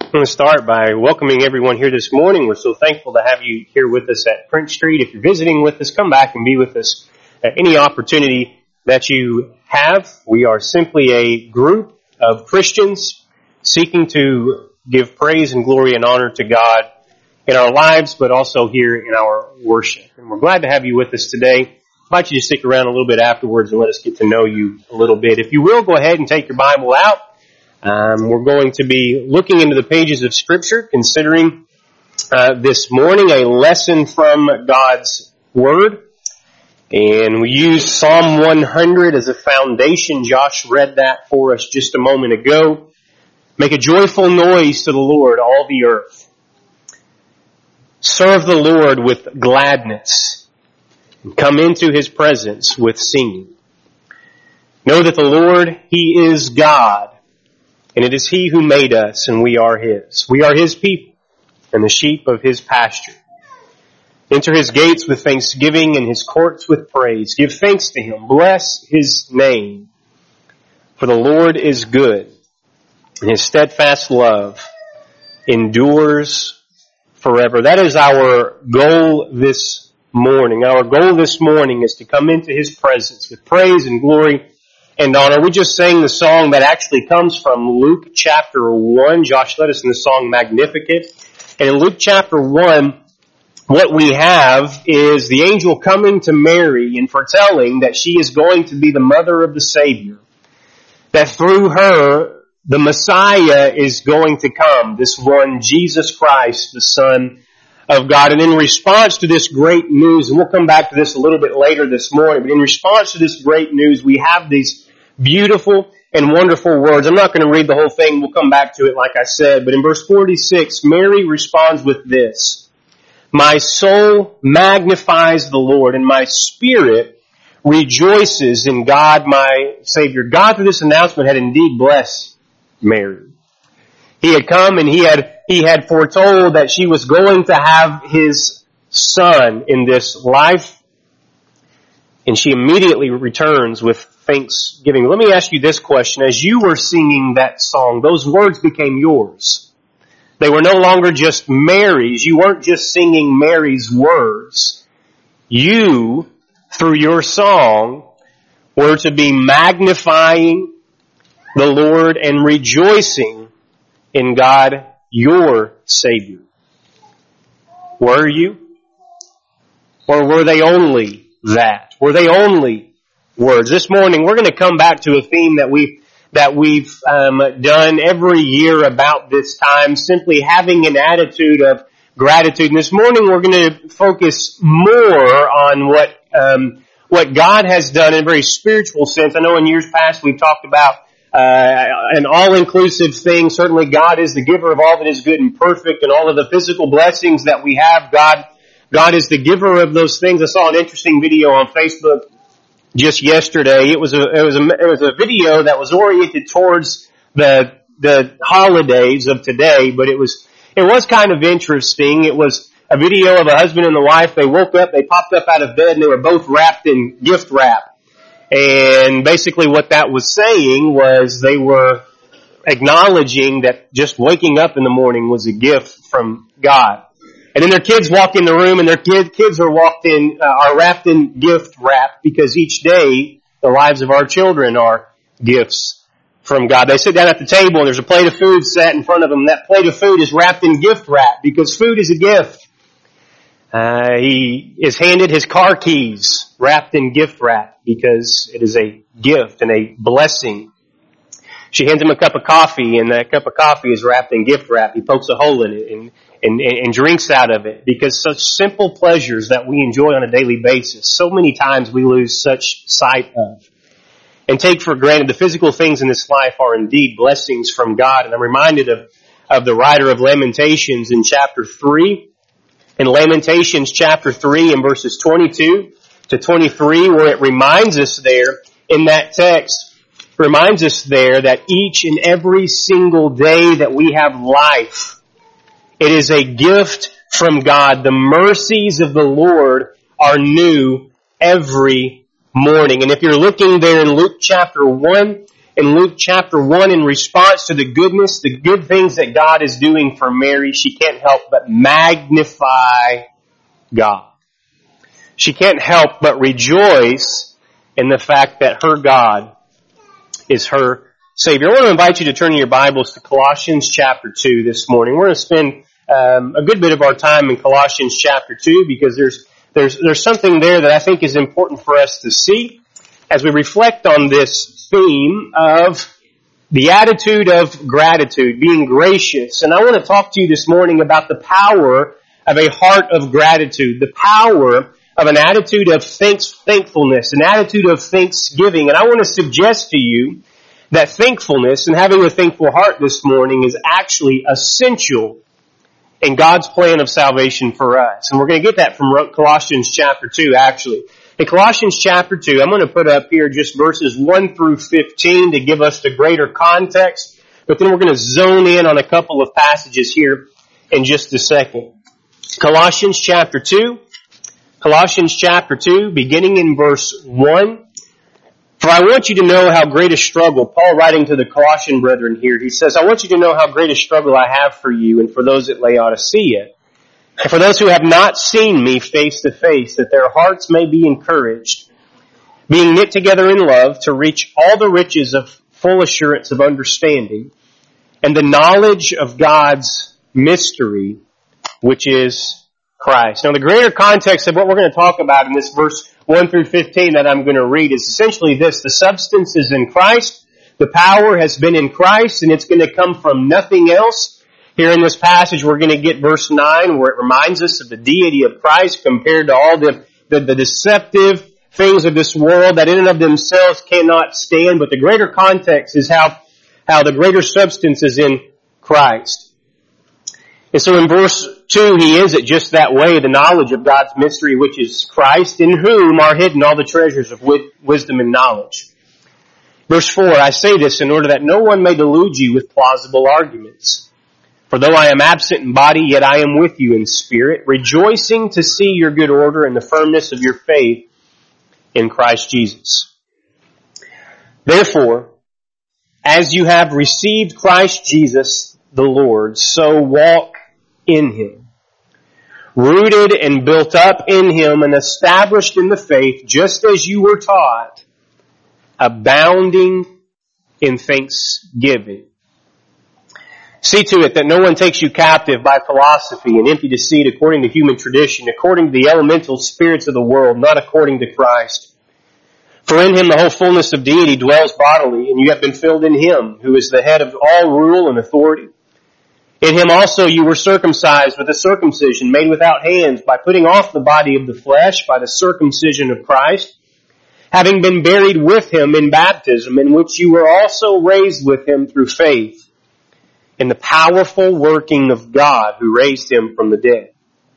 I want to start by welcoming everyone here this morning. We're so thankful to have you here with us at Prince Street. If you're visiting with us, come back and be with us at any opportunity that you have. We are simply a group of Christians seeking to give praise and glory and honor to God in our lives, but also here in our worship. And we're glad to have you with us today. I invite you to stick around a little bit afterwards and let us get to know you a little bit. If you will, go ahead and take your Bible out. We're going to be looking into the pages of Scripture, considering this morning a lesson from God's Word. And we use Psalm 100 as a foundation. Josh read that for us just a moment ago. Make a joyful noise to the Lord, all the earth. Serve the Lord with gladness. And come into His presence with singing. Know that the Lord, He is God. And it is He who made us, and we are His. We are His people, and the sheep of His pasture. Enter His gates with thanksgiving, and His courts with praise. Give thanks to Him. Bless His name. For the Lord is good, and His steadfast love endures forever. That is our goal this morning. Our goal this morning is to come into His presence with praise and glory and honor. We just sang the song that actually comes from Luke chapter 1. Josh led us in the song Magnificat. And in Luke chapter 1, what we have is the angel coming to Mary and foretelling that she is going to be the mother of the Savior. That through her, the Messiah is going to come. This one, Jesus Christ, the Son of God. And in response to this great news, and we'll come back to this a little bit later this morning, but in response to this great news, we have these beautiful and wonderful words. I'm not going to read the whole thing. We'll come back to it like I said. But in verse 46, Mary responds with this. My soul magnifies the Lord, and my spirit rejoices in God my Savior. God through this announcement had indeed blessed Mary. He had come and he had foretold that she was going to have His Son in this life. And she immediately returns with thanksgiving. Let me ask you this question. As you were singing that song, those words became yours. They were no longer just Mary's. You weren't just singing Mary's words. You, through your song, were to be magnifying the Lord and rejoicing in God, your Savior. Were you? Or were they only that? Were they only words? This morning we're going to come back to a theme that we've done every year about this time, simply having an attitude of gratitude. And this morning we're going to focus more on what God has done in a very spiritual sense. I know in years past we've talked about an all-inclusive thing. Certainly God is the giver of all that is good and perfect, and all of the physical blessings that we have. God is the giver of those things. I saw an interesting video on Facebook just yesterday. It was a video that was oriented towards the holidays of today, but it was kind of interesting. It was a video of a husband and a wife. They woke up, they popped up out of bed, and they were both wrapped in gift wrap. And basically what that was saying was they were acknowledging that just waking up in the morning was a gift from God. And then their kids walk in the room, and their kids are wrapped in gift wrap, because each day the lives of our children are gifts from God. They sit down at the table, and there's a plate of food set in front of them. That plate of food is wrapped in gift wrap, because food is a gift. He is handed his car keys wrapped in gift wrap, because it is a gift and a blessing. She hands him a cup of coffee, and that cup of coffee is wrapped in gift wrap. He pokes a hole in it and drinks out of it, because such simple pleasures that we enjoy on a daily basis, so many times we lose such sight of and take for granted. The physical things in this life are indeed blessings from God. And I'm reminded of the writer of Lamentations in chapter 3. In Lamentations chapter 3 in verses 22 to 23, where it reminds us there in that text, reminds us there that each and every single day that we have life, it is a gift from God. The mercies of the Lord are new every morning. And if you're looking there in Luke chapter 1, in Luke chapter 1 in response to the goodness, the good things that God is doing for Mary, she can't help but magnify God. She can't help but rejoice in the fact that her God is her Savior. I want to invite you to turn your Bibles to Colossians chapter 2 this morning. We're going to spend a good bit of our time in Colossians chapter 2 because there's something there that I think is important for us to see as we reflect on this theme of the attitude of gratitude, being gracious. And I want to talk to you this morning about the power of a heart of gratitude, the power of an attitude of thankfulness, an attitude of thanksgiving. And I want to suggest to you that thankfulness and having a thankful heart this morning is actually essential in God's plan of salvation for us. And we're going to get that from Colossians chapter 2, actually. In Colossians chapter 2, I'm going to put up here just verses 1 through 15 to give us the greater context, but then we're going to zone in on a couple of passages here in just a second. Colossians chapter 2, beginning in verse 1. For I want you to know how great a struggle, Paul writing to the Colossian brethren here, he says, I want you to know how great a struggle I have for you and for those at Laodicea, and for those who have not seen me face to face, that their hearts may be encouraged, being knit together in love to reach all the riches of full assurance of understanding and the knowledge of God's mystery, which is Christ. Now the greater context of what we're going to talk about in this verse 1 through 15 that I'm going to read is essentially this. The substance is in Christ. The power has been in Christ, and it's going to come from nothing else. Here in this passage, we're going to get verse 9 where it reminds us of the deity of Christ compared to all the deceptive things of this world that in and of themselves cannot stand. But the greater context is how the greater substance is in Christ. And so in verse 2, he ends it just that way, the knowledge of God's mystery, which is Christ, in whom are hidden all the treasures of wisdom and knowledge. Verse 4, I say this in order that no one may delude you with plausible arguments. For though I am absent in body, yet I am with you in spirit, rejoicing to see your good order and the firmness of your faith in Christ Jesus. Therefore, as you have received Christ Jesus the Lord, so walk in Him, rooted and built up in Him and established in the faith, just as you were taught, abounding in thanksgiving. See to it that no one takes you captive by philosophy and empty deceit according to human tradition, according to the elemental spirits of the world, not according to Christ. For in Him the whole fullness of deity dwells bodily, and you have been filled in Him, who is the head of all rule and authority. In Him also you were circumcised with a circumcision made without hands, by putting off the body of the flesh by the circumcision of Christ, having been buried with Him in baptism, in which you were also raised with Him through faith, in the powerful working of God who raised Him from the dead.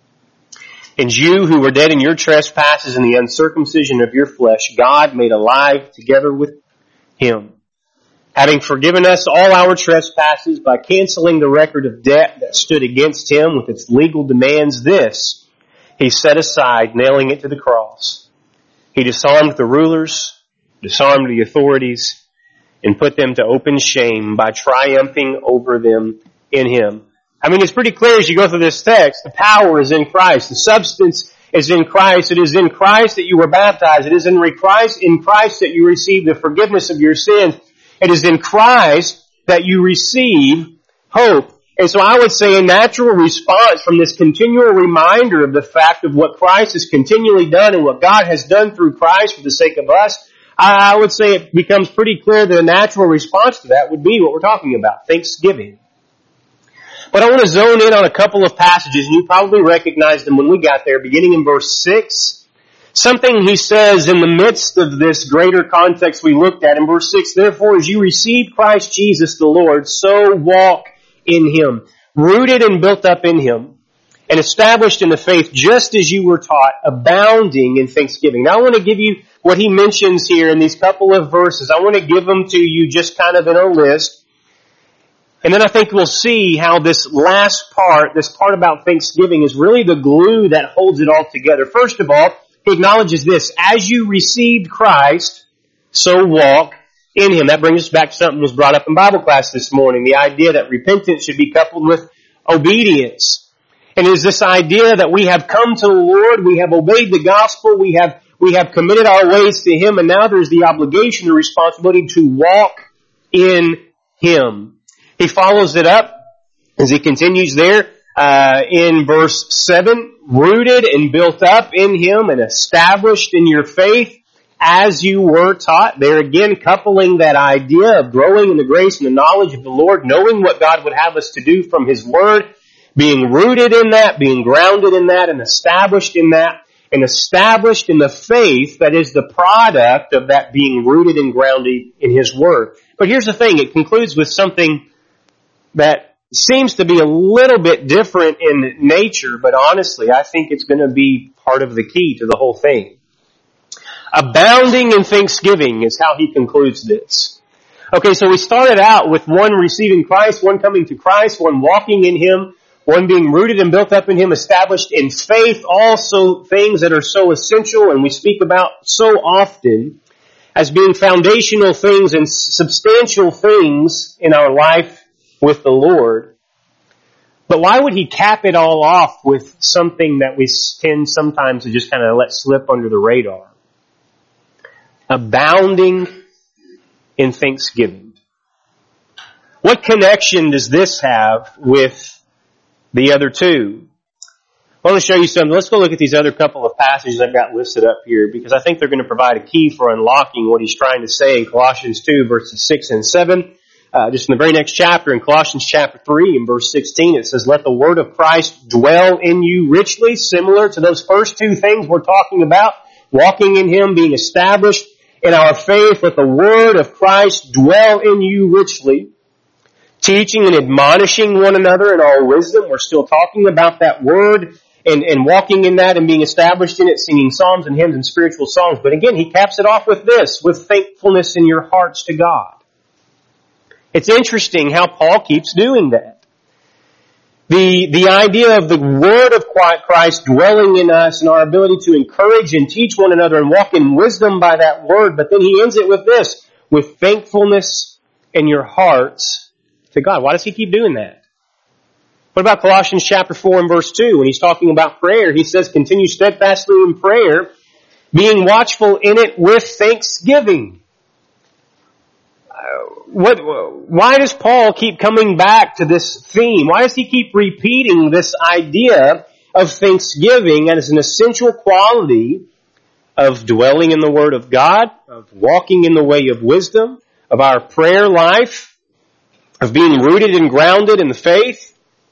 And you who were dead in your trespasses and the uncircumcision of your flesh, God made alive together with Him, having forgiven us all our trespasses by canceling the record of debt that stood against Him with its legal demands. This He set aside, nailing it to the cross. He disarmed the rulers, disarmed the authorities, and put them to open shame by triumphing over them in Him. I mean, it's pretty clear as you go through this text, the power is in Christ. The substance is in Christ. It is in Christ that you were baptized. It is in Christ that you receive the forgiveness of your sins. It is in Christ that you receive hope. And so I would say a natural response from this continual reminder of the fact of what Christ has continually done and what God has done through Christ for the sake of us, I would say it becomes pretty clear that a natural response to that would be what we're talking about, thanksgiving. But I want to zone in on a couple of passages, and you probably recognized them when we got there, beginning in verse 6. Something he says in the midst of this greater context we looked at in verse 6, therefore as you receive Christ Jesus the Lord, so walk in Him, rooted and built up in Him, and established in the faith just as you were taught, abounding in thanksgiving. Now I want to give you what he mentions here in these couple of verses. I want to give them to you just kind of in a list. And then I think we'll see how this last part, this part about thanksgiving, is really the glue that holds it all together. First of all, he acknowledges this, as you received Christ, so walk in Him. That brings us back to something that was brought up in Bible class this morning, the idea that repentance should be coupled with obedience. And it is this idea that we have come to the Lord, we have obeyed the gospel, we have committed our ways to Him, and now there's the obligation and responsibility to walk in Him. He follows it up as he continues there in verse 7, rooted and built up in Him and established in your faith as you were taught. There again, coupling that idea of growing in the grace and the knowledge of the Lord, knowing what God would have us to do from His Word, being rooted in that, being grounded in that, and established in that, and established in the faith that is the product of that being rooted and grounded in His Word. But here's the thing, it concludes with something that seems to be a little bit different in nature, but honestly, I think it's going to be part of the key to the whole thing. Abounding in thanksgiving is how he concludes this. Okay, so we started out with one receiving Christ, one coming to Christ, one walking in Him, one being rooted and built up in Him, established in faith, also things that are so essential and we speak about so often as being foundational things and substantial things in our life with the Lord. But why would he cap it all off with something that we tend sometimes to just kind of let slip under the radar? Abounding in thanksgiving. What connection does this have with the other two? I want to show you something. Let's go look at these other couple of passages I've got listed up here because I think they're going to provide a key for unlocking what he's trying to say in Colossians 2 verses 6 and 7. Just in the very next chapter, in Colossians chapter 3 and verse 16, it says, let the word of Christ dwell in you richly, similar to those first two things we're talking about, walking in Him, being established in our faith. Let the word of Christ dwell in you richly, teaching and admonishing one another in all wisdom. We're still talking about that word and walking in that and being established in it, singing psalms and hymns and spiritual songs. But again, he caps it off with this, with thankfulness in your hearts to God. It's interesting how Paul keeps doing that. The idea of the word of Christ dwelling in us and our ability to encourage and teach one another and walk in wisdom by that word. But then he ends it with this, with thankfulness in your hearts to God. Why does he keep doing that? What about Colossians chapter 4 and verse 2? When he's talking about prayer, he says, continue steadfastly in prayer, being watchful in it with thanksgiving. Why does Paul keep coming back to this theme? Why does he keep repeating this idea of thanksgiving as an essential quality of dwelling in the Word of God, of walking in the way of wisdom, of our prayer life, of being rooted and grounded in the faith?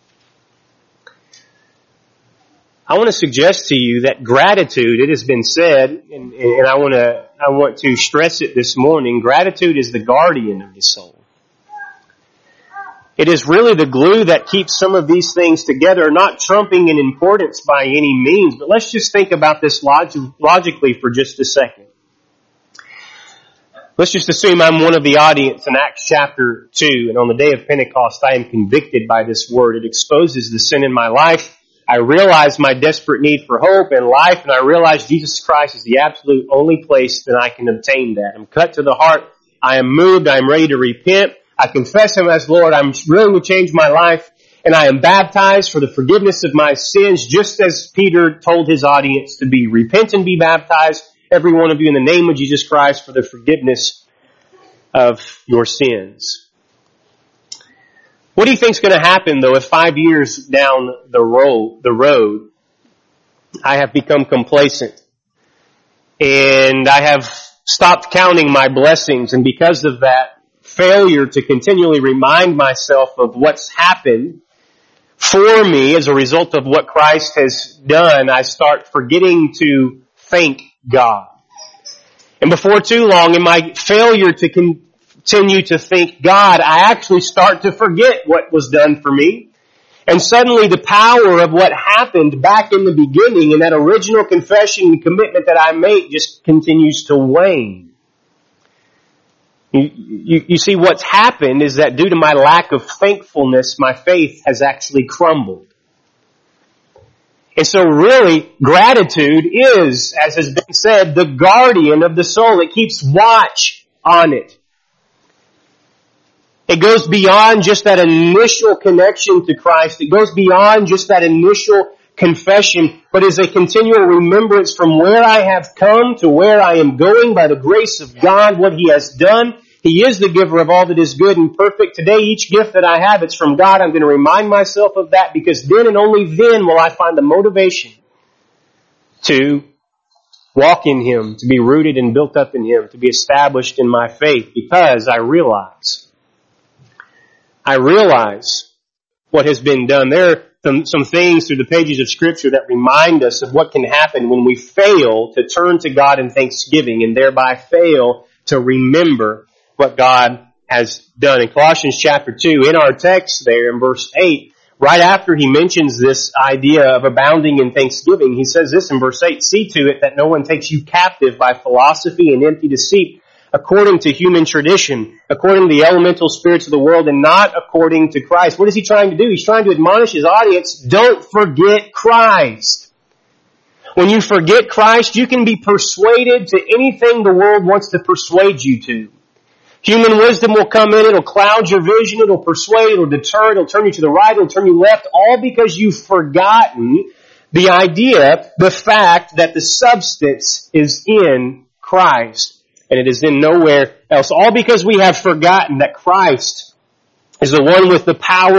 I want to suggest to you that gratitude, it has been said, and I want to stress it this morning, gratitude is the guardian of the soul. It is really the glue that keeps some of these things together, not trumping in importance by any means, but let's just think about this logically for just a second. Let's just assume I'm one of the audience in Acts chapter 2, and on the day of Pentecost I am convicted by this word. It exposes the sin in my life. I realize my desperate need for hope and life, and I realize Jesus Christ is the absolute only place that I can obtain that. I'm cut to the heart. I am moved. I am ready to repent. I confess Him as Lord. I'm willing to change my life, and I am baptized for the forgiveness of my sins, just as Peter told his audience to be. Repent and be baptized, every one of you, in the name of Jesus Christ for the forgiveness of your sins. What do you think is going to happen, though, if 5 years down the road, I have become complacent and I have stopped counting my blessings, and because of that failure to continually remind myself of what's happened for me as a result of what Christ has done, I start forgetting to thank God. And before too long, in my failure to continue to thank God, I actually start to forget what was done for me. And suddenly the power of what happened back in the beginning and that original confession and commitment that I made just continues to wane. You see, what's happened is that due to my lack of thankfulness, my faith has actually crumbled. And so really, gratitude is, as has been said, the guardian of the soul. It keeps watch on it. It goes beyond just that initial connection to Christ. It goes beyond just that initial confession, but is a continual remembrance from where I have come to where I am going by the grace of God, what He has done. He is the giver of all that is good and perfect. Today, each gift that I have, it's from God. I'm going to remind myself of that, because then and only then will I find the motivation to walk in Him, to be rooted and built up in Him, to be established in my faith, because I realize what has been done. There are some things through the pages of Scripture that remind us of what can happen when we fail to turn to God in thanksgiving and thereby fail to remember what God has done. In Colossians chapter 2, in our text there in verse 8, right after he mentions this idea of abounding in thanksgiving, he says this in verse 8, "See to it that no one takes you captive by philosophy and empty deceit, according to human tradition, according to the elemental spirits of the world, and not according to Christ." What is he trying to do? He's trying to admonish his audience, don't forget Christ. When you forget Christ, you can be persuaded to anything the world wants to persuade you to. Human wisdom will come in, it'll cloud your vision, it'll persuade, it'll deter, it'll turn you to the right, it'll turn you left, all because you've forgotten the idea, the fact that the substance is in Christ. And it is in nowhere else. All because we have forgotten that Christ is the one with the power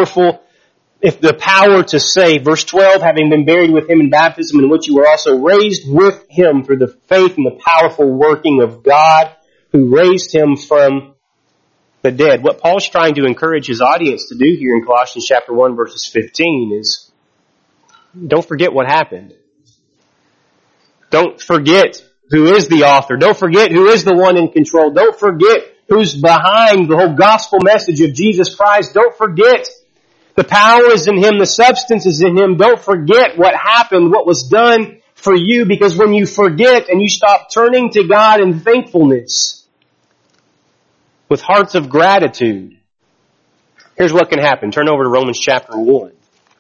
to save. Verse 12, having been buried with Him in baptism, in which you were also raised with Him through the faith and the powerful working of God, who raised Him from the dead. What Paul's trying to encourage his audience to do here in Colossians chapter 1 verses 15 is, don't forget what happened. Don't forget who is the author. Don't forget who is the one in control. Don't forget who's behind the whole gospel message of Jesus Christ. Don't forget the power is in Him. The substance is in Him. Don't forget what happened, what was done for you, because when you forget and you stop turning to God in thankfulness with hearts of gratitude, here's what can happen. Turn over to Romans chapter 1.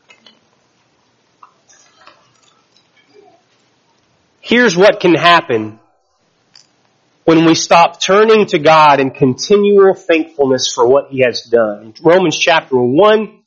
Here's what can happen when we stop turning to God in continual thankfulness for what He has done. In Romans chapter 1,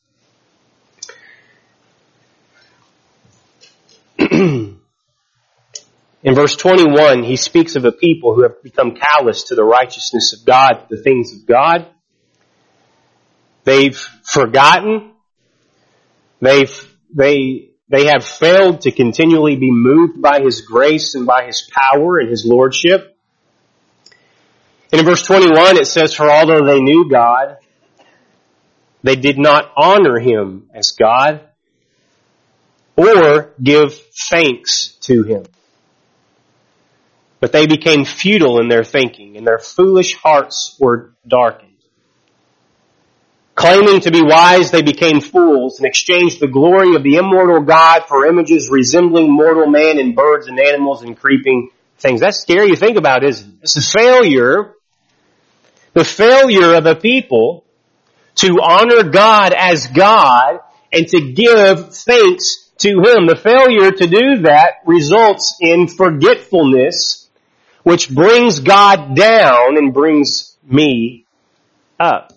in verse 21, he speaks of a people who have become callous to the righteousness of God, the things of God. They've forgotten. They have failed to continually be moved by His grace and by His power and His lordship. And in verse 21 it says, "For although they knew God, they did not honor Him as God or give thanks to Him. But they became futile in their thinking, and their foolish hearts were darkened. Claiming to be wise, they became fools and exchanged the glory of the immortal God for images resembling mortal man and birds and animals and creeping things." That's scary to think about, isn't it? It's the failure of a people to honor God as God and to give thanks to Him. The failure to do that results in forgetfulness, which brings God down and brings me up.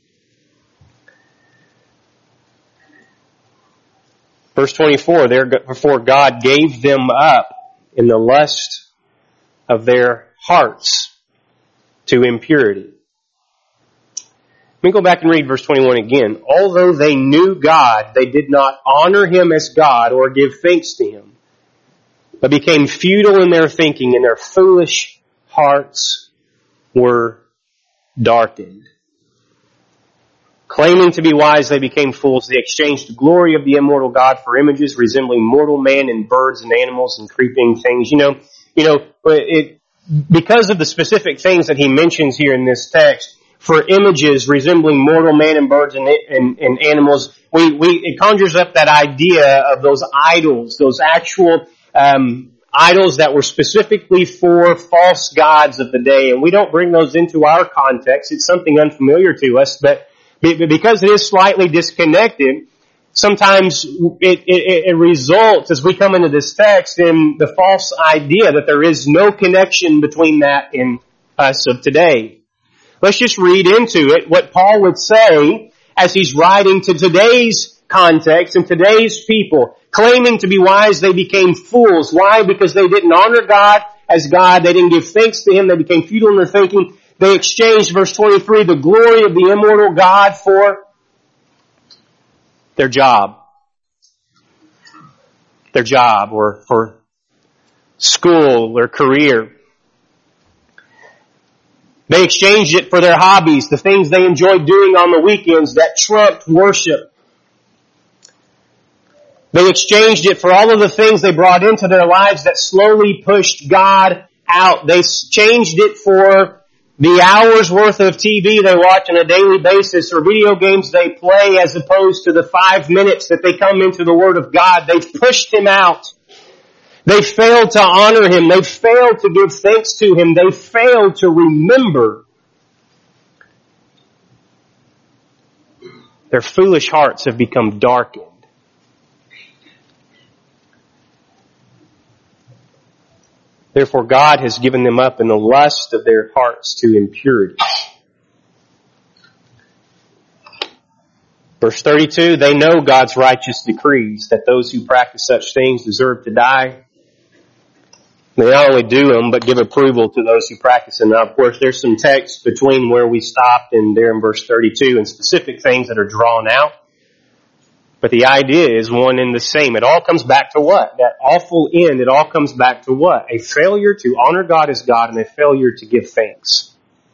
Verse 24, therefore God gave them up in the lust of their hearts to impurity. Let me go back and read verse 21 again. "Although they knew God, they did not honor Him as God or give thanks to Him, but became futile in their thinking, and their foolish hearts were darkened. Claiming to be wise, they became fools. They exchanged the glory of the immortal God for images resembling mortal man and birds and animals and creeping things." Because of the specific things that he mentions here in this text, for images resembling mortal man and birds and animals, it conjures up that idea of those idols, those actual idols that were specifically for false gods of the day. And we don't bring those into our context. It's something unfamiliar to us, but because it is slightly disconnected, sometimes it results, as we come into this text, in the false idea that there is no connection between that and us of today. Let's just read into it what Paul would say as he's writing to today's context and today's people. Claiming to be wise, they became fools. Why? Because they didn't honor God as God. They didn't give thanks to Him. They became futile in their thinking. They exchanged, verse 23, the glory of the immortal God for their job. Their job, or for school or career. They exchanged it for their hobbies, the things they enjoyed doing on the weekends that trumped worship. They exchanged it for all of the things they brought into their lives that slowly pushed God out. They changed it for the hours worth of TV they watch on a daily basis or video games they play as opposed to the 5 minutes that they come into the Word of God. They've pushed Him out. They failed to honor Him. They failed to give thanks to Him. They failed to remember. Their foolish hearts have become darkened. Therefore, God has given them up in the lust of their hearts to impurity. Verse 32, they know God's righteous decrees, that those who practice such things deserve to die. They not only do them, but give approval to those who practice them. Now, of course, there's some text between where we stopped and there in verse 32 and specific things that are drawn out. But the idea is one and the same. It all comes back to what? That awful end, it all comes back to what? A failure to honor God as God and a failure to give thanks.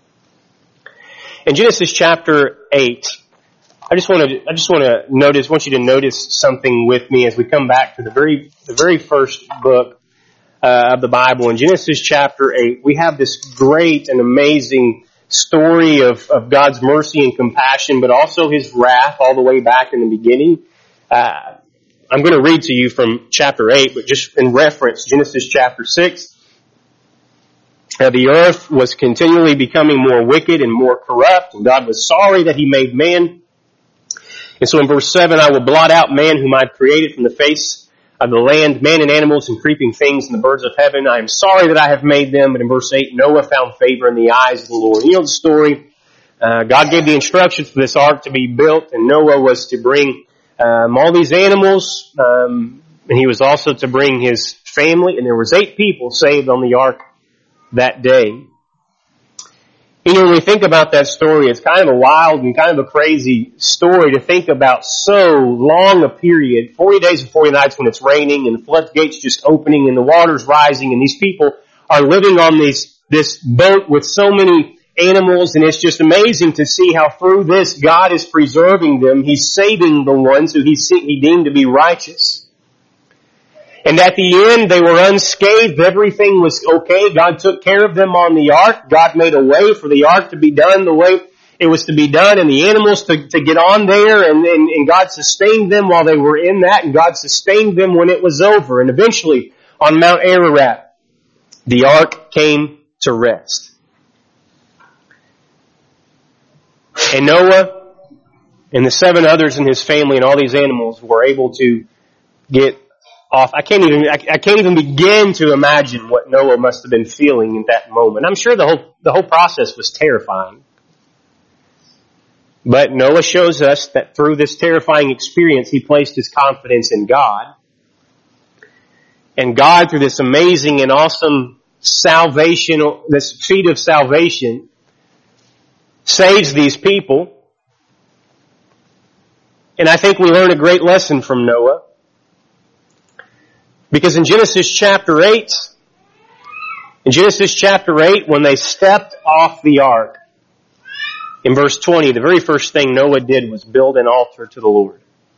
In Genesis chapter 8, I just want you to notice something with me as we come back to the very first book of the Bible. In Genesis chapter 8, we have this great and amazing story of God's mercy and compassion, but also His wrath all the way back in the beginning. I'm going to read to you from chapter 8, but just in reference, Genesis chapter 6. The earth was continually becoming more wicked and more corrupt, and God was sorry that He made man. And so in verse 7, I will blot out man whom I've created from the face of the land, man and animals and creeping things and the birds of heaven. I am sorry that I have made them. But in verse 8, Noah found favor in the eyes of the Lord. You know the story. God gave the instructions for this ark to be built, and Noah was to bring all these animals, and he was also to bring his family, and there was 8 people saved on the ark that day. You know, when we think about that story, it's kind of a wild and kind of a crazy story to think about so long a period, 40 days and 40 nights when it's raining and the floodgates just opening and the water's rising, and these people are living on this boat with so many animals, and it's just amazing to see how through this God is preserving them. He's saving the ones who He deemed to be righteous. And at the end, they were unscathed. Everything was okay. God took care of them on the ark. God made a way for the ark to be done the way it was to be done, and the animals to get on there, and God sustained them while they were in that, and God sustained them when it was over. And eventually, on Mount Ararat, the ark came to rest. And Noah and the 7 others in his family and all these animals were able to get off. I can't even begin to imagine what Noah must have been feeling in that moment. I'm sure the whole process was terrifying. But Noah shows us that through this terrifying experience, he placed his confidence in God. And God, through this amazing and awesome salvation, this feat of salvation, saves these people. And I think we learn a great lesson from Noah. Because in Genesis chapter 8, when they stepped off the ark, in verse 20, the very first thing Noah did was build an altar to the Lord.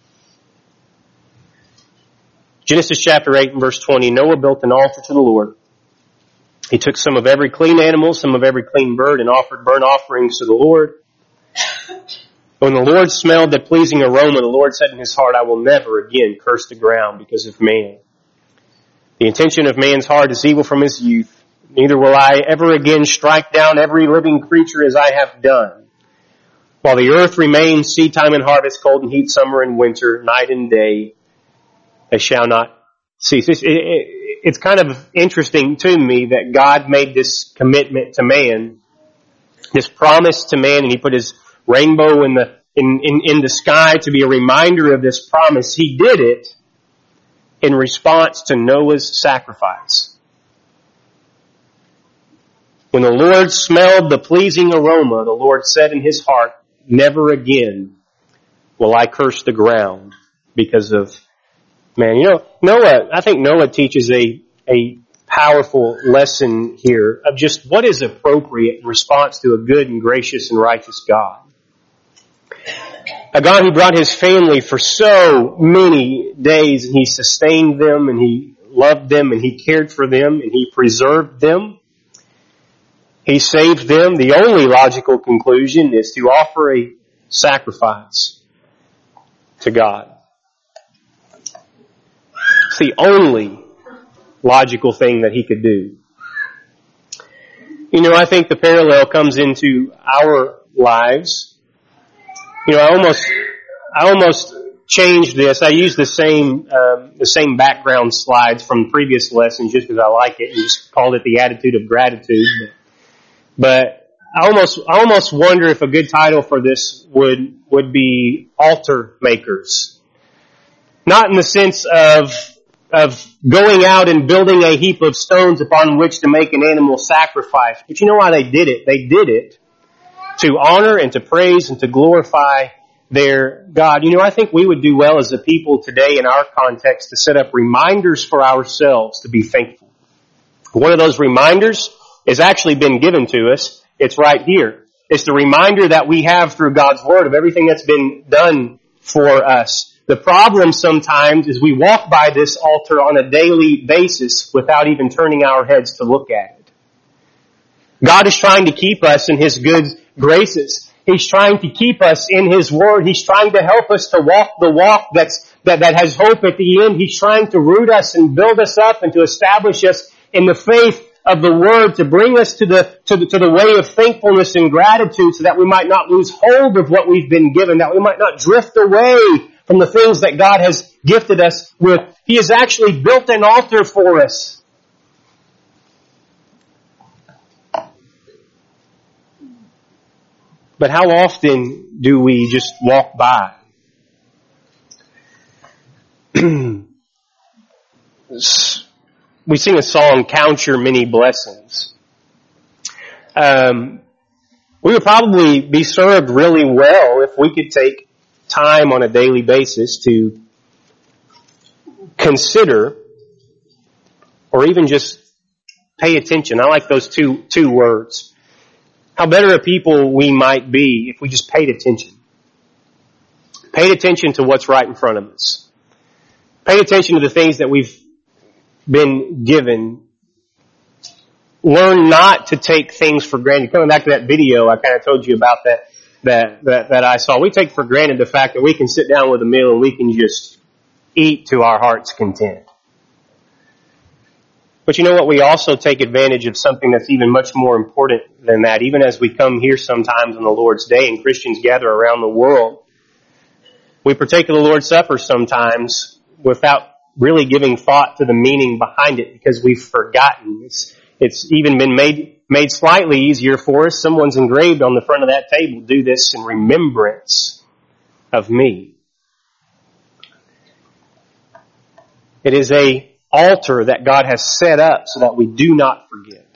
Genesis chapter 8 and verse 20, Noah built an altar to the Lord. He took some of every clean animal, some of every clean bird, and offered burnt offerings to the Lord. When the Lord smelled the pleasing aroma, the Lord said in his heart, I will never again curse the ground because of man. The intention of man's heart is evil from his youth. Neither will I ever again strike down every living creature as I have done. While the earth remains, seed time and harvest, cold and heat, summer and winter, night and day, they shall not cease. It's kind of interesting to me that God made this commitment to man this promise to man, and he put his rainbow in the sky to be a reminder of this promise. He did it in response to Noah's sacrifice. When the Lord smelled the pleasing aroma, the Lord said in his heart, never again will I curse the ground because of man. I think Noah teaches a powerful lesson here of just what is appropriate in response to a good and gracious and righteous God. A God who brought his family for so many days, and he sustained them, and he loved them, and he cared for them, and he preserved them. He saved them. The only logical conclusion is to offer a sacrifice to God. It's the only logical thing that he could do. I think the parallel comes into our lives. I almost changed this. I used the same background slides from previous lessons just because I like it, and just called it the attitude of gratitude. But I almost wonder if a good title for this would be altar makers. Not in the sense of going out and building a heap of stones upon which to make an animal sacrifice. But you know why they did it? They did it to honor and to praise and to glorify their God. I think we would do well as a people today in our context to set up reminders for ourselves to be thankful. One of those reminders has actually been given to us. It's right here. It's the reminder that we have through God's Word of everything that's been done for us. The problem sometimes is we walk by this altar on a daily basis without even turning our heads to look at it. God is trying to keep us in His good graces. He's trying to keep us in His Word. He's trying to help us to walk the walk that has hope at the end. He's trying to root us and build us up and to establish us in the faith of the Word, to bring us to the way of thankfulness and gratitude so that we might not lose hold of what we've been given, that we might not drift away from the things that God has gifted us with. He has actually built an altar for us. But how often do we just walk by? We sing a song, Count Your Many Blessings. We would probably be served really well if we could take time on a daily basis to consider or even just pay attention. I like those two words. How better a people we might be if we just paid attention. Paid attention to what's right in front of us. Paid attention to the things that we've been given. Learn not to take things for granted. Coming back to that video I kind of told you about that I saw. We take for granted the fact that we can sit down with a meal and we can just eat to our heart's content. But you know what? We also take advantage of something that's even much more important than that. Even as we come here sometimes on the Lord's Day and Christians gather around the world, we partake of the Lord's Supper sometimes without really giving thought to the meaning behind it because we've forgotten. It's even been made slightly easier for us. Someone's engraved on the front of that table, do this in remembrance of me. It is a altar that God has set up so that we do not forget.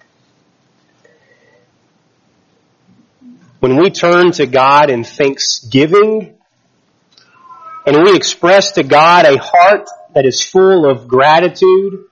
When we turn to God in thanksgiving and we express to God a heart that is full of gratitude,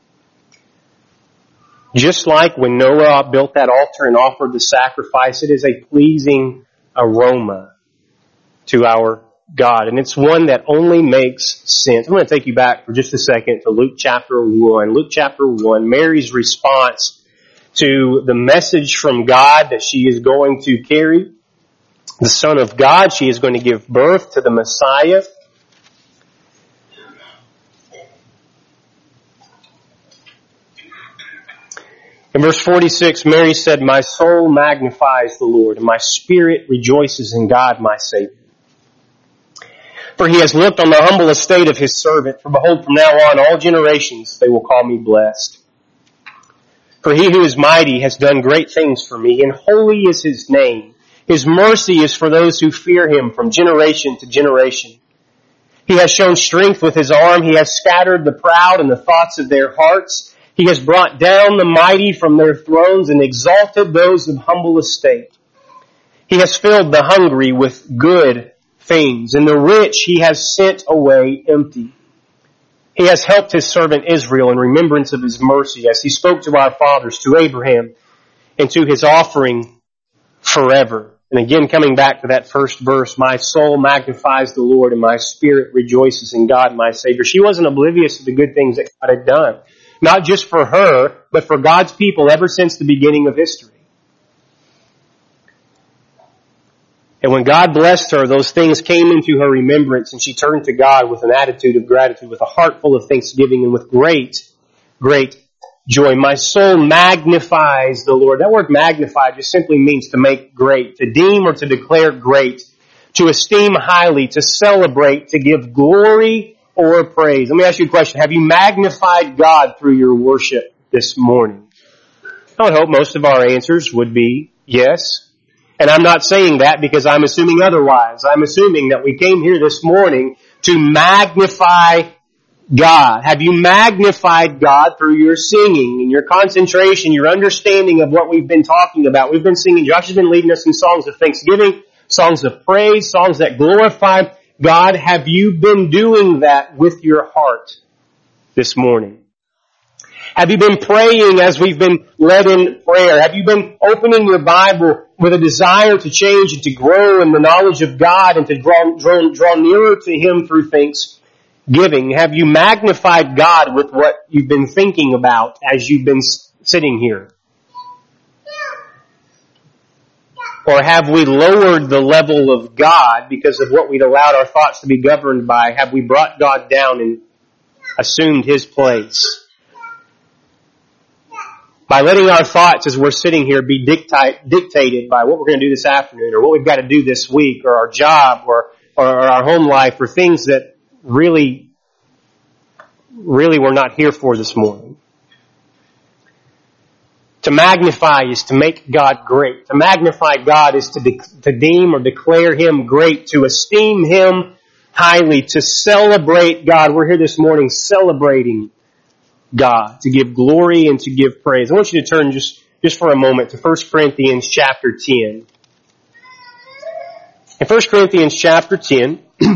just like when Noah built that altar and offered the sacrifice, it is a pleasing aroma to our God. And it's one that only makes sense. I'm going to take you back for just a second to Luke chapter 1. Luke chapter 1, Mary's response to the message from God that she is going to carry, the Son of God. She is going to give birth to the Messiah. In verse 46, Mary said, "My soul magnifies the Lord, and my spirit rejoices in God my Savior. For He has looked on the humble estate of His servant. For behold, from now on, all generations, they will call me blessed. For he who is mighty has done great things for me, and holy is his name. His mercy is for those who fear him from generation to generation. He has shown strength with his arm. He has scattered the proud in the thoughts of their hearts. He has brought down the mighty from their thrones and exalted those of humble estate. He has filled the hungry with good things, and the rich he has sent away empty. He has helped his servant Israel in remembrance of his mercy, as he spoke to our fathers, to Abraham, and to his offering forever. And again, coming back to that first verse, my soul magnifies the Lord, and my spirit rejoices in God, my Savior. She wasn't oblivious to the good things that God had done. Not just for her, but for God's people ever since the beginning of history. And when God blessed her, those things came into her remembrance, and she turned to God with an attitude of gratitude, with a heart full of thanksgiving, and with great, great joy. My soul magnifies the Lord. That word magnify just simply means to make great, to deem or to declare great, to esteem highly, to celebrate, to give glory or praise. Let me ask you a question. Have you magnified God through your worship this morning? I would hope most of our answers would be yes. And I'm not saying that because I'm assuming otherwise. I'm assuming that we came here this morning to magnify God. Have you magnified God through your singing and your concentration, your understanding of what we've been talking about? We've been singing, Josh has been leading us in songs of thanksgiving, songs of praise, songs that glorify God. Have you been doing that with your heart this morning? Have you been praying as we've been led in prayer? Have you been opening your Bible with a desire to change and to grow in the knowledge of God and to draw nearer to Him through thanksgiving? Have you magnified God with what you've been thinking about as you've been sitting here? Or have we lowered the level of God because of what we'd allowed our thoughts to be governed by? Have we brought God down and assumed His place? By letting our thoughts as we're sitting here be dictated by what we're going to do this afternoon, or what we've got to do this week, or our job, or our home life, or things that really we're not here for this morning. To magnify is to make God great. To magnify God is to deem or declare Him great, to esteem Him highly, to celebrate God. We're here this morning celebrating God, to give glory and to give praise. I want you to turn just for a moment to 1 Corinthians chapter 10. In 1 Corinthians chapter 10,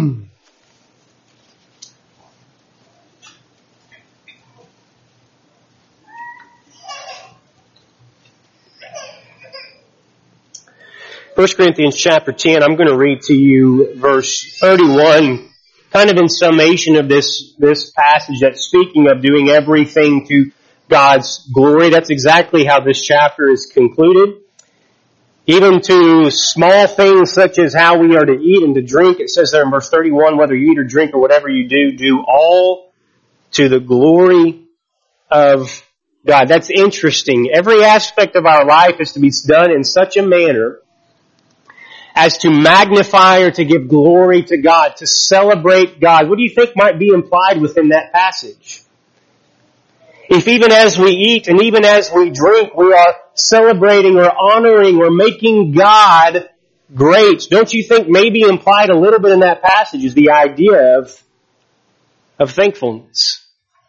1 Corinthians chapter 10, I'm going to read to you verse 31, kind of in summation of this passage that's speaking of doing everything to God's glory. That's exactly how this chapter is concluded. Even to small things such as how we are to eat and to drink. It says there in verse 31, whether you eat or drink or whatever you do all to the glory of God. That's interesting. Every aspect of our life is to be done in such a manner as to magnify or to give glory to God, to celebrate God. What do you think might be implied within that passage? If even as we eat and even as we drink, we are celebrating or honoring or making God great, don't you think maybe implied a little bit in that passage is the idea of thankfulness?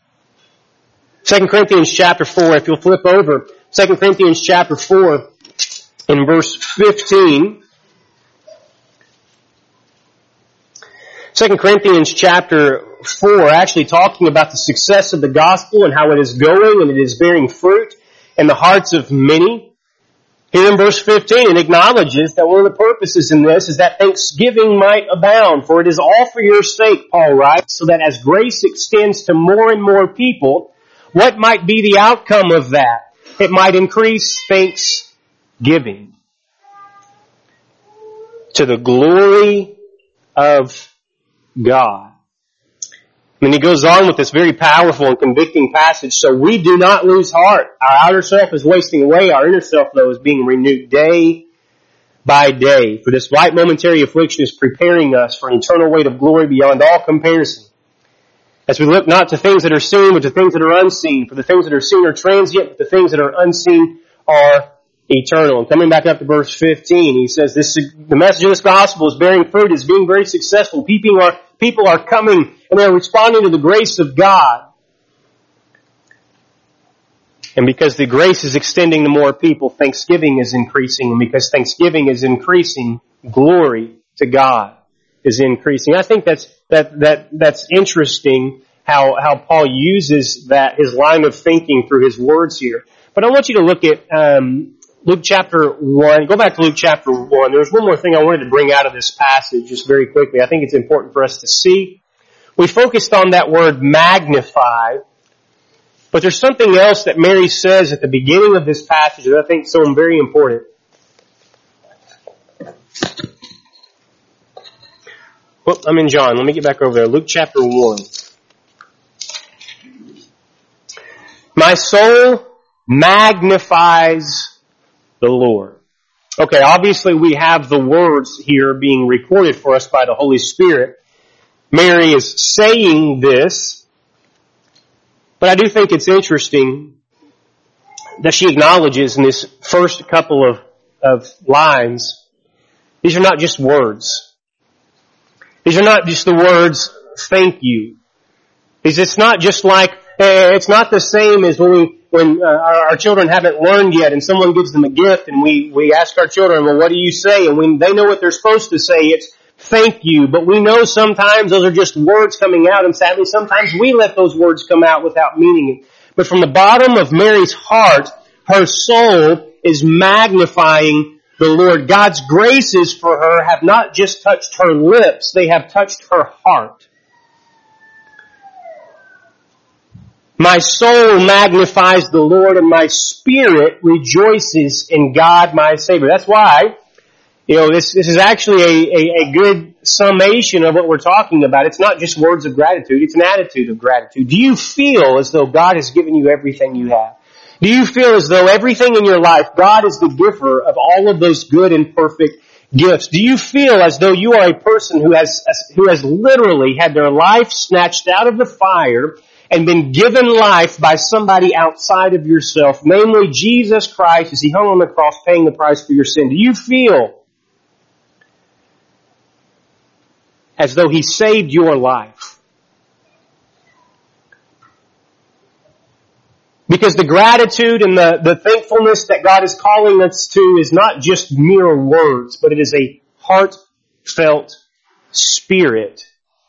2 Corinthians chapter 4, if you'll flip over, 2 Corinthians chapter 4 in verse 15, 2 Corinthians chapter 4, actually talking about the success of the gospel and how it is going and it is bearing fruit in the hearts of many. Here in verse 15, it acknowledges that one of the purposes in this is that thanksgiving might abound. For it is all for your sake, Paul writes, so that as grace extends to more and more people, what might be the outcome of that? It might increase thanksgiving to the glory of God. And he goes on with this very powerful and convicting passage. So we do not lose heart. Our outer self is wasting away. Our inner self, though, is being renewed day by day. For this light momentary affliction is preparing us for an eternal weight of glory beyond all comparison. As we look not to things that are seen, but to things that are unseen. For the things that are seen are transient, but the things that are unseen are eternal. And coming back up to verse 15, he says, the message of this gospel is bearing fruit, is being very successful. People are coming and they're responding to the grace of God. And because the grace is extending to more people, thanksgiving is increasing. And because thanksgiving is increasing, glory to God is increasing. I think that's interesting how Paul uses his line of thinking through his words here. But I want you to look at Luke chapter 1. Go back to Luke chapter 1. There's one more thing I wanted to bring out of this passage just very quickly. I think it's important for us to see. We focused on that word magnify. But there's something else that Mary says at the beginning of this passage that I think is so very important. Well, I'm in John. Let me get back over there. Luke chapter 1. My soul magnifies the Lord. Okay, obviously we have the words here being recorded for us by the Holy Spirit. Mary is saying this. But I do think it's interesting that she acknowledges in this first couple of lines, these are not just words. These are not just the words, thank you. It's not just like, it's not the same as when our children haven't learned yet and someone gives them a gift and we ask our children, well, what do you say? And when they know what they're supposed to say, it's thank you. But we know sometimes those are just words coming out, and sadly sometimes we let those words come out without meaning it. But from the bottom of Mary's heart, her soul is magnifying the Lord. God's graces for her have not just touched her lips, they have touched her heart. My soul magnifies the Lord, and my spirit rejoices in God my Savior. That's why, this is actually a good summation of what we're talking about. It's not just words of gratitude, it's an attitude of gratitude. Do you feel as though God has given you everything you have? Do you feel as though everything in your life, God is the giver of all of those good and perfect gifts? Do you feel as though you are a person who has literally had their life snatched out of the fire and been given life by somebody outside of yourself, namely Jesus Christ, as He hung on the cross paying the price for your sin? Do you feel as though He saved your life? Because the gratitude and the thankfulness that God is calling us to is not just mere words, but it is a heartfelt spirit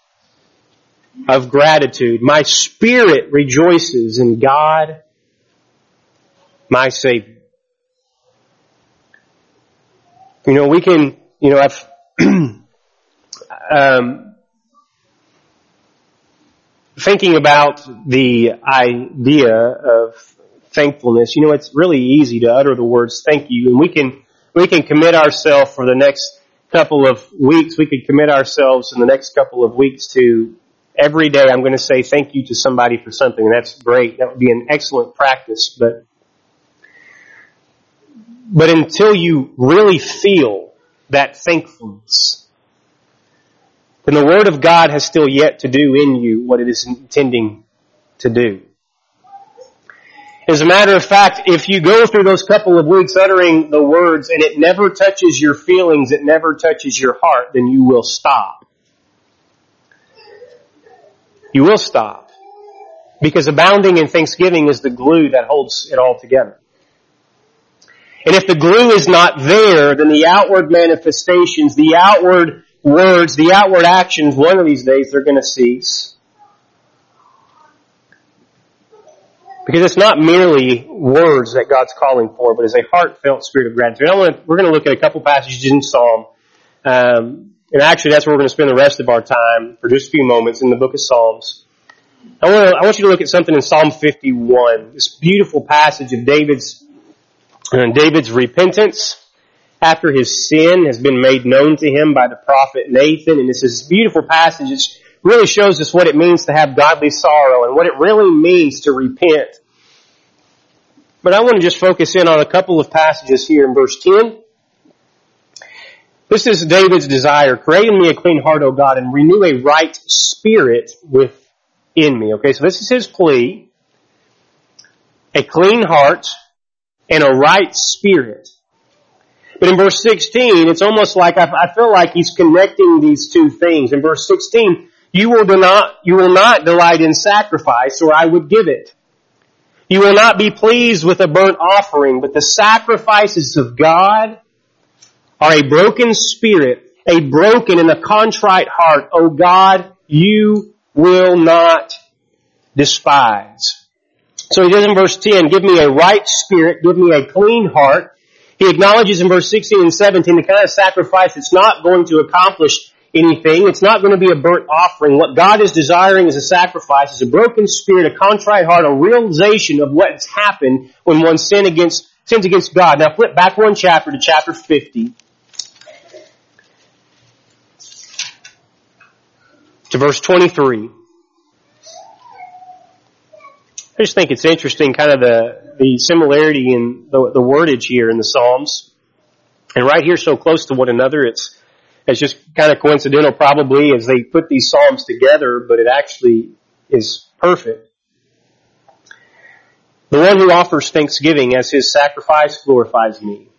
of gratitude. My spirit rejoices in God, my Savior. We can, I've, thinking about the idea of thankfulness, it's really easy to utter the words thank you, and we can commit ourselves for the next couple of weeks. We could commit ourselves in the next couple of weeks to every day I'm going to say thank you to somebody for something, and that's great. That would be an excellent practice, but until you really feel that thankfulness, then the Word of God has still yet to do in you what it is intending to do. As a matter of fact, if you go through those couple of weeks uttering the words and it never touches your feelings, it never touches your heart, then you will stop. You will stop. Because abounding in thanksgiving is the glue that holds it all together. And if the glue is not there, then the outward manifestations, the outward words, the outward actions, one of these days they're going to cease. Because it's not merely words that God's calling for, but it's a heartfelt spirit of gratitude. We're going to look at a couple passages in Psalm. And actually that's where we're going to spend the rest of our time for just a few moments in the book of Psalms. I want you to look at something in Psalm 51. This beautiful passage of David's repentance after his sin has been made known to him by the prophet Nathan. And it's this beautiful passage. It really shows us what it means to have godly sorrow and what it really means to repent. But I want to just focus in on a couple of passages here in verse 10. This is David's desire. Create in me a clean heart, O God, and renew a right spirit within in me. Okay, so this is his plea. A clean heart and a right spirit. But in verse 16, it's almost like I feel like he's connecting these two things. In verse 16, you will not delight in sacrifice, or I would give it. You will not be pleased with a burnt offering, but the sacrifices of God are a broken spirit, a broken and a contrite heart. O God, you will not despise. So he says in verse 10, give me a right spirit, give me a clean heart. He acknowledges in verse 16 and 17 the kind of sacrifice that's not going to accomplish anything. It's not going to be a burnt offering. What God is desiring as a sacrifice is a broken spirit, a contrite heart, a realization of what's happened when one sins against God. Now flip back one chapter to chapter 50. To verse 23. I just think it's interesting, kind of the similarity in the wordage here in the Psalms. And right here so close to one another, it's just kind of coincidental probably as they put these Psalms together, but it actually is perfect. The one who offers thanksgiving as his sacrifice glorifies me.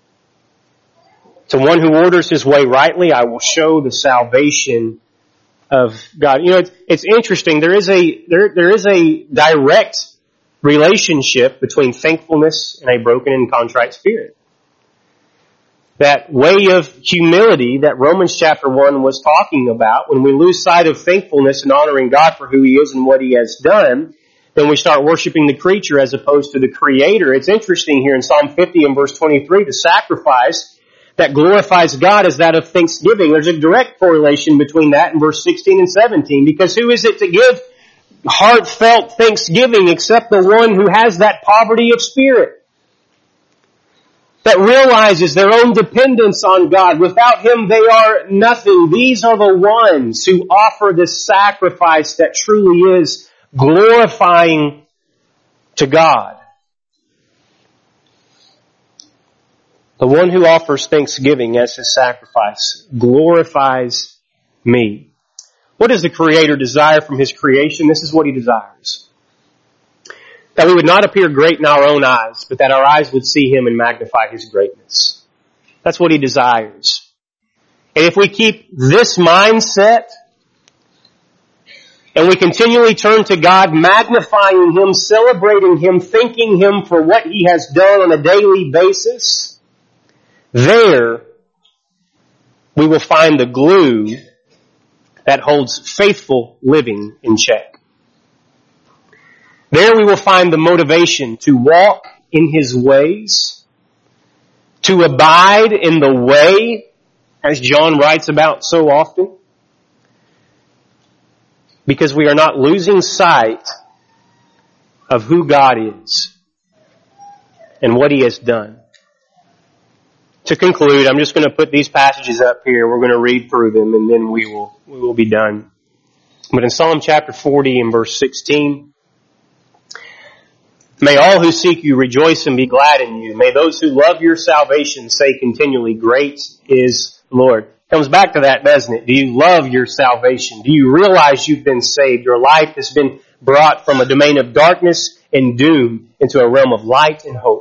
To one who orders his way rightly, I will show the salvation of God. You know, it's interesting. There is a direct relationship between thankfulness and a broken and contrite spirit. That way of humility that Romans chapter 1 was talking about, when we lose sight of thankfulness and honoring God for who He is and what He has done, then we start worshiping the creature as opposed to the Creator. It's interesting here in Psalm 50 and verse 23, the sacrifice that glorifies God is that of thanksgiving. There's a direct correlation between that and verse 16 and 17, because who is it to give heartfelt thanksgiving except the one who has that poverty of spirit? That realizes their own dependence on God. Without Him they are nothing. These are the ones who offer this sacrifice that truly is glorifying to God. The one who offers thanksgiving as his sacrifice glorifies me. What does the Creator desire from His creation? This is what He desires. That we would not appear great in our own eyes, but that our eyes would see Him and magnify His greatness. That's what He desires. And if we keep this mindset, and we continually turn to God, magnifying Him, celebrating Him, thanking Him for what He has done on a daily basis, there we will find the glue that holds faithful living in check. There we will find the motivation to walk in His ways, to abide in the way, as John writes about so often, because we are not losing sight of who God is and what He has done. To conclude, I'm just going to put these passages up here. We're going to read through them and then we will be done. But in Psalm chapter 40 and verse 16, may all who seek you rejoice and be glad in you. May those who love your salvation say continually, great is the Lord. Comes back to that, doesn't it? Do you love your salvation? Do you realize you've been saved? Your life has been brought from a domain of darkness and doom into a realm of light and hope.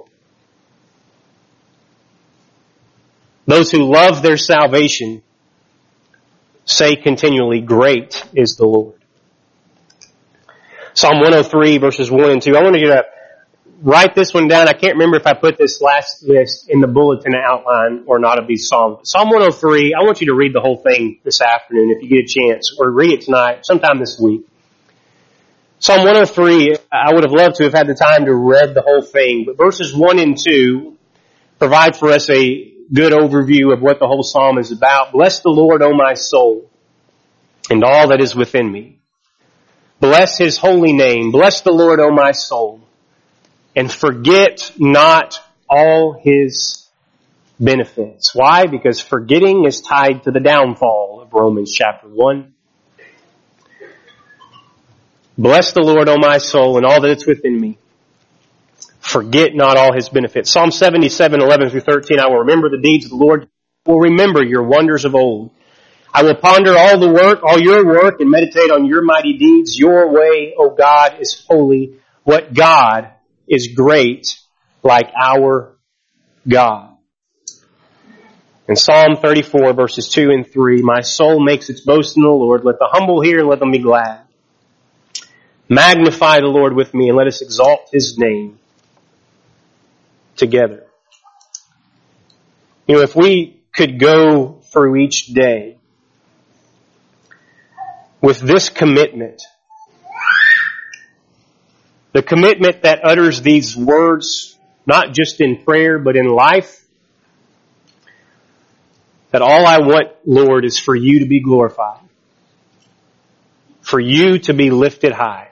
Those who love their salvation say continually, great is the Lord. Psalm 103 verses 1 and 2. I want you to write this one down. I can't remember if I put this last list in the bulletin outline or not of these Psalms. Psalm 103, I want you to read the whole thing this afternoon if you get a chance, or read it tonight, sometime this week. Psalm 103, I would have loved to have had the time to read the whole thing, but verses 1 and 2 provide for us a good overview of what the whole psalm is about. Bless the Lord, O my soul, and all that is within me. Bless His holy name. Bless the Lord, O my soul, and forget not all His benefits. Why? Because forgetting is tied to the downfall of Romans chapter 1. Bless the Lord, O my soul, and all that is within me. Forget not all His benefits. Psalm 77, 11 through 13, I will remember the deeds of the Lord. I will remember your wonders of old. I will ponder all your work, and meditate on your mighty deeds. Your way, O God, is holy. What God is great like our God? In Psalm 34, verses 2 and 3, my soul makes its boast in the Lord. Let the humble hear and let them be glad. Magnify the Lord with me, and let us exalt his name together. You know, if we could go through each day with this commitment, the commitment that utters these words, not just in prayer, but in life, that all I want, Lord, is for you to be glorified, for you to be lifted high.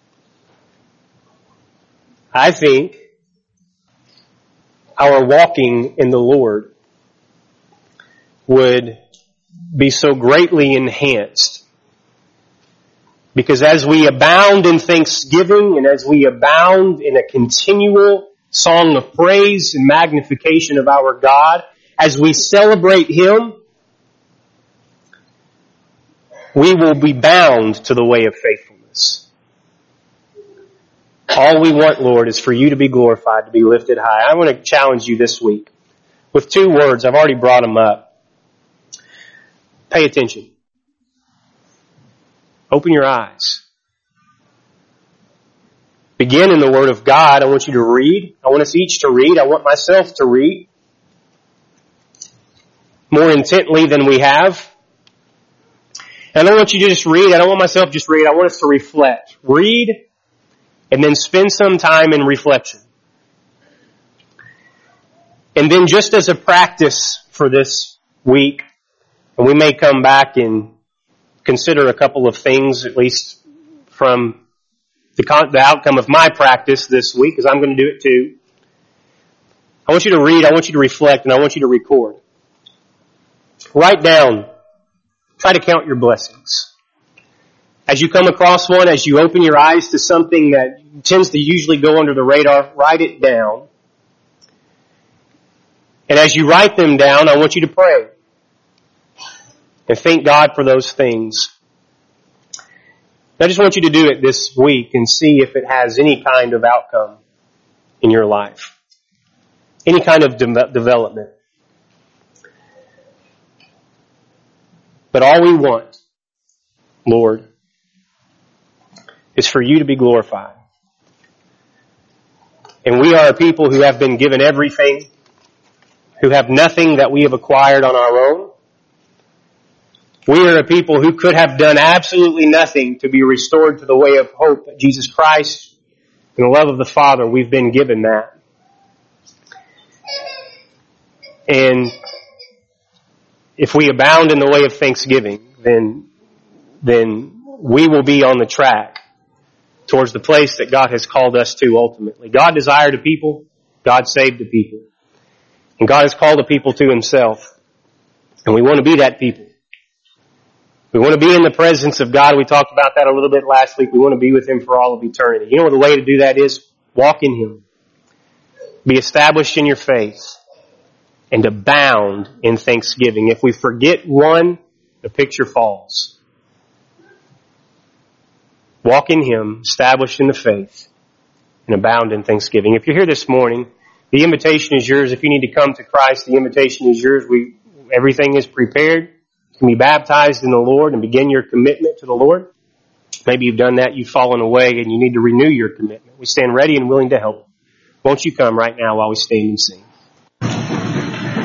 I think our walking in the Lord would be so greatly enhanced, because as we abound in thanksgiving and as we abound in a continual song of praise and magnification of our God, as we celebrate him, we will be bound to the way of faithfulness. All we want, Lord, is for you to be glorified, to be lifted high. I want to challenge you this week with 2 words. I've already brought them up. Pay attention. Open your eyes. Begin in the Word of God. I want you to read. I want us each to read. I want myself to read more intently than we have. And I don't want you to just read. I don't want myself to just read. I want us to reflect. Read and then spend some time in reflection. And then just as a practice for this week, and we may come back and consider a couple of things, at least from the outcome of my practice this week, because I'm going to do it too. I want you to read, I want you to reflect, and I want you to record. Write down. Try to count your blessings. As you come across one, as you open your eyes to something that tends to usually go under the radar, write it down. And as you write them down, I want you to pray and thank God for those things. I just want you to do it this week and see if it has any kind of outcome in your life. Any kind of development. But all we want, Lord, is for you to be glorified. And we are a people who have been given everything, who have nothing that we have acquired on our own. We are a people who could have done absolutely nothing to be restored to the way of hope that Jesus Christ and the love of the Father. We've been given that. And if we abound in the way of thanksgiving, then we will be on the track towards the place that God has called us to ultimately. God desired a people. God saved a people. And God has called a people to himself. And we want to be that people. We want to be in the presence of God. We talked about that a little bit last week. We want to be with him for all of eternity. You know what the way to do that is? Walk in him. Be established in your faith. And abound in thanksgiving. If we forget one, the picture falls. Walk in him, established in the faith, and abound in thanksgiving. If you're here this morning, the invitation is yours. If you need to come to Christ, the invitation is yours. Everything is prepared. You can be baptized in the Lord and begin your commitment to the Lord. Maybe you've done that, you've fallen away, and you need to renew your commitment. We stand ready and willing to help. Won't you come right now while we stand and sing?